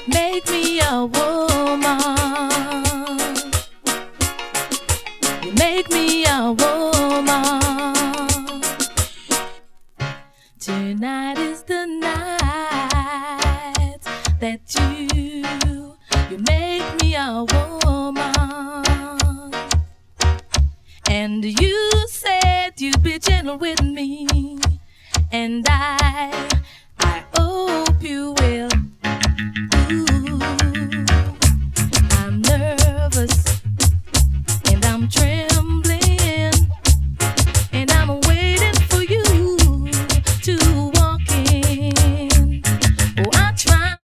Make me a woman. You make me a woman. Tonight is the night that you make me a woman. And you said you'd be gentle with me, and I hope you will. Ooh, I'm nervous.